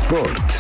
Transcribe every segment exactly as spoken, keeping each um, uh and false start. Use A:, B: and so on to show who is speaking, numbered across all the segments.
A: Sport.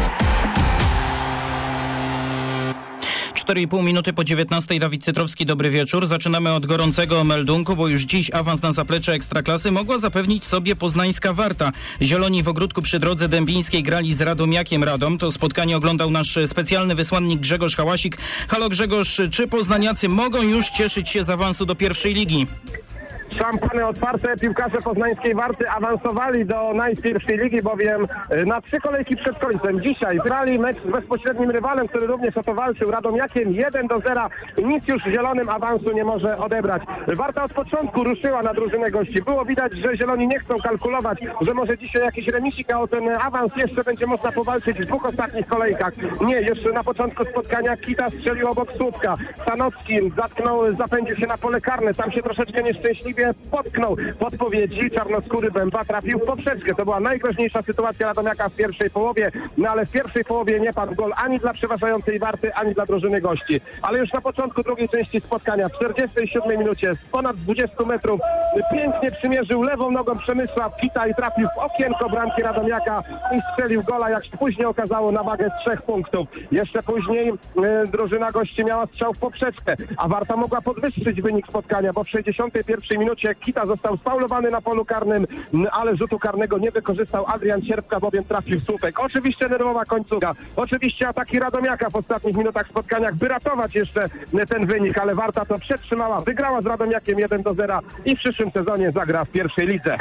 B: cztery i pół minuty po dziewiętnastej. Dawid Cytrowski, dobry wieczór. Zaczynamy od gorącego meldunku, bo już dziś awans na zaplecze Ekstraklasy mogła zapewnić sobie poznańska Warta. Zieloni w Ogródku przy Drodze Dębińskiej grali z Radomiakiem Radom. To spotkanie oglądał nasz specjalny wysłannik Grzegorz Hałasik. Halo Grzegorz, czy poznaniacy mogą już cieszyć się z awansu do pierwszej ligi?
C: Szampany otwarte, piłkarze poznańskiej Warty awansowali do najpierwszej ligi, bowiem na trzy kolejki przed końcem dzisiaj grali mecz z bezpośrednim rywalem, który również o to walczył, Radomiakiem jeden do zera. Nic już zielonym awansu nie może odebrać. Warta od początku ruszyła na drużynę gości. Było widać, że zieloni nie chcą kalkulować, że może dzisiaj jakiś remisik, a o ten awans jeszcze będzie można powalczyć w dwóch ostatnich kolejkach. Nie, już na początku spotkania Kita strzelił obok słupka. Stanowski zatknął, zapędził się na pole karne, tam się troszeczkę nieszczęśliwie potknął. Podpowiedzi czarnoskóry Bęba trafił w poprzeczkę. To była najgroźniejsza sytuacja Radomiaka w pierwszej połowie, no ale w pierwszej połowie nie padł gol ani dla przeważającej Warty, ani dla drużyny gości. Ale już na początku drugiej części spotkania, w czterdziestej siódmej minucie, z ponad dwudziestu metrów, pięknie przymierzył lewą nogą Przemysław Kita i trafił w okienko bramki Radomiaka i strzelił gola, jak się później okazało, na wagę z trzech punktów. Jeszcze później e, drużyna gości miała strzał w poprzeczkę, a Warta mogła podwyższyć wynik spotkania, bo w sześćdziesiątej pierwszej minucie Kita został sfaulowany na polu karnym, ale rzutu karnego nie wykorzystał Adrian Sierpka, bowiem trafił w słupek. Oczywiście nerwowa końcówka, oczywiście ataki Radomiaka w ostatnich minutach spotkaniach, by ratować jeszcze ten wynik, ale Warta to przetrzymała, wygrała z Radomiakiem jeden do zera i w przyszłym sezonie zagra w pierwszej lidze.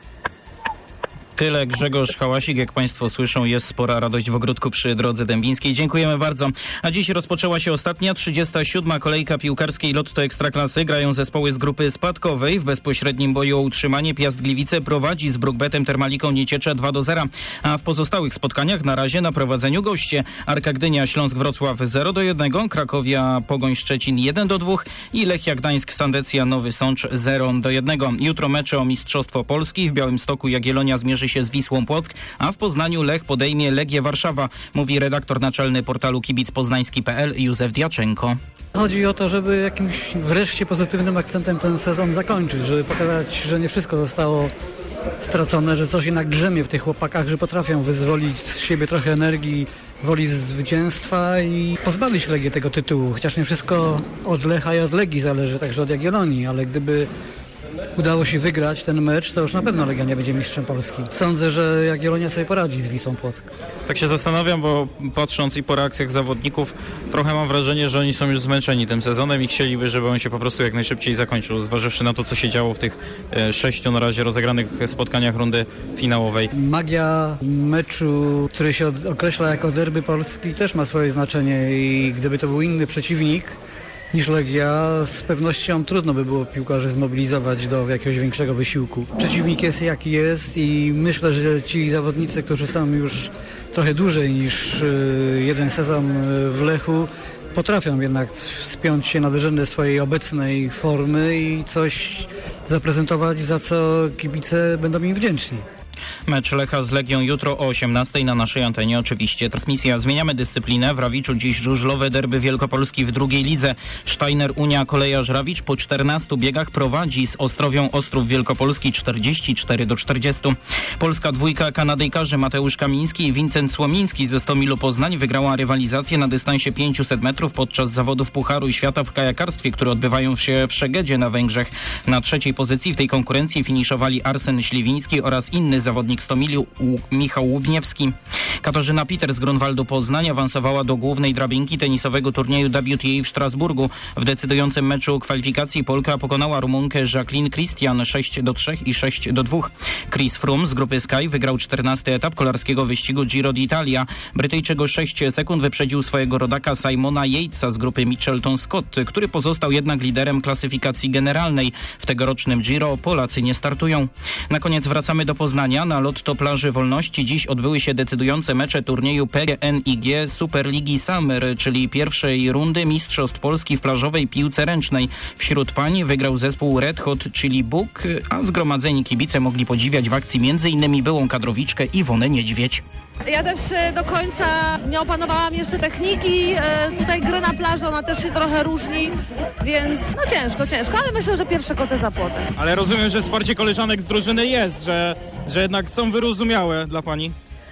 B: Tyle Grzegorz Hałasik. Jak Państwo słyszą, jest spora radość w Ogródku przy Drodze Dębińskiej. Dziękujemy bardzo. A dziś rozpoczęła się ostatnia, trzydziesta siódma kolejka piłkarskiej Lotto Ekstraklasy. Grają zespoły z grupy spadkowej. W bezpośrednim boju o utrzymanie Piast Gliwice prowadzi z Brookbetem Termaliką Nieciecza dwa do zera. A w pozostałych spotkaniach na razie na prowadzeniu goście. Arka Gdynia Śląsk Wrocław zero do jednego, Krakowia Pogoń Szczecin jeden do dwóch i Lechia Gdańsk Sandecja Nowy Sącz zero do jednego. Jutro mecze o Mistrzostwo Polski. W Białymstoku Jagiellonia zmierzy się z Wisłą Płock, a w Poznaniu Lech podejmie Legię Warszawa, mówi redaktor naczelny portalu kibic poznański kropka p l Józef Diaczenko.
D: Chodzi o to, żeby jakimś wreszcie pozytywnym akcentem ten sezon zakończyć, żeby pokazać, że nie wszystko zostało stracone, że coś jednak drzemie w tych chłopakach, że potrafią wyzwolić z siebie trochę energii, woli zwycięstwa i pozbawić Legię tego tytułu. Chociaż nie wszystko od Lecha i od Legii zależy, także od Jagiellonii, ale gdyby udało się wygrać ten mecz, to już na pewno Legia nie będzie mistrzem Polski. Sądzę, że Jagiellonia sobie poradzi z Wisłą Płock.
B: Tak się zastanawiam, bo patrząc i po reakcjach zawodników, trochę mam wrażenie, że oni są już zmęczeni tym sezonem i chcieliby, żeby on się po prostu jak najszybciej zakończył, zważywszy na to, co się działo w tych e, sześciu na razie rozegranych spotkaniach rundy finałowej.
D: Magia meczu, który się od, określa jako derby Polski, też ma swoje znaczenie i gdyby to był inny przeciwnik niż Legia, z pewnością trudno by było piłkarzy zmobilizować do jakiegoś większego wysiłku. Przeciwnik jest jaki jest i myślę, że ci zawodnicy, którzy są już trochę dłużej niż jeden sezon w Lechu, potrafią jednak spiąć się na wyżyny swojej obecnej formy i coś zaprezentować, za co kibice będą im wdzięczni.
B: Mecz Lecha z Legią jutro o osiemnastej na naszej antenie oczywiście. Transmisja. Zmieniamy dyscyplinę. W Rawiczu dziś żużlowe derby Wielkopolski w drugiej lidze. Steiner Unia Kolejarz Rawicz po czternastu biegach prowadzi z Ostrowią Ostrów Wielkopolski czterdzieści cztery do czterdziestu. Polska dwójka Kanadyjkarzy Mateusz Kamiński i Wincent Słomiński ze Stomilu Poznań wygrała rywalizację na dystansie pięciuset metrów podczas zawodów Pucharu Świata w kajakarstwie, które odbywają się w Szegedzie na Węgrzech. Na trzeciej pozycji w tej konkurencji finiszowali Arsen Śliwiński oraz inny zawodnik Stomilu Michał Łubniewski. Katarzyna Peter z Grunwaldu Poznań awansowała do głównej drabinki tenisowego turnieju W T A w Strasburgu. W decydującym meczu kwalifikacji Polka pokonała Rumunkę Jacqueline Christian sześć do trzech i sześć do dwóch. Chris Froome z grupy Sky wygrał czternasty etap kolarskiego wyścigu Giro d'Italia. Brytyjczyk o sześć sekund wyprzedził swojego rodaka Simona Yatesa z grupy Mitchelton Scott, który pozostał jednak liderem klasyfikacji generalnej. W tegorocznym Giro Polacy nie startują. Na koniec wracamy do Poznania. Na Lotto Plaży Wolności dziś odbyły się decydujące mecze turnieju P G N I G Superligi Summer, czyli pierwszej rundy Mistrzostw Polski w plażowej piłce ręcznej. Wśród pań wygrał zespół Red Hot, czyli Bóg, a zgromadzeni kibice mogli podziwiać w akcji m.in. byłą kadrowiczkę Iwonę Niedźwiedź.
E: Ja też do końca nie opanowałam jeszcze techniki, tutaj gry na plaży, ona też się trochę różni, więc no ciężko, ciężko, ale myślę, że pierwsze koty za płotem.
F: Ale rozumiem, że wsparcie koleżanek z drużyny jest, że, że jednak są wyrozumiałe dla pani.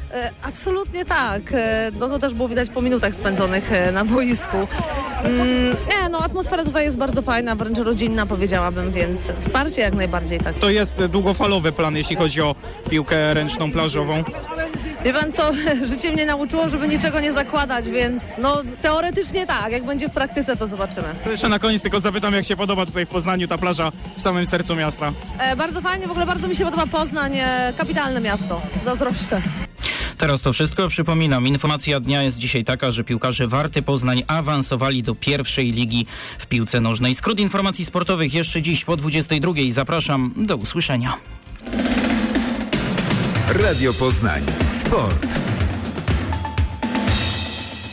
E: E, Absolutnie tak. E, No to też było widać po minutach spędzonych e, na boisku. Mm, Nie, no atmosfera tutaj jest bardzo fajna, wręcz rodzinna powiedziałabym, więc wsparcie jak najbardziej tak.
A: To jest długofalowy plan, jeśli chodzi o piłkę ręczną plażową.
E: Wie pan co, życie mnie nauczyło, żeby niczego nie zakładać, więc no teoretycznie tak, jak będzie w praktyce to zobaczymy.
A: To jeszcze na koniec tylko zapytam, jak się podoba tutaj w Poznaniu ta plaża w samym sercu miasta.
E: E, Bardzo fajnie, w ogóle bardzo mi się podoba Poznań, e, kapitalne miasto, zazdroszczę.
B: Teraz to wszystko. Przypominam, informacja dnia jest dzisiaj taka, że piłkarze Warty Poznań awansowali do pierwszej ligi w piłce nożnej. Skrót informacji sportowych jeszcze dziś po dwudziestej drugiej. Zapraszam, do usłyszenia.
F: Radio Poznań. Sport.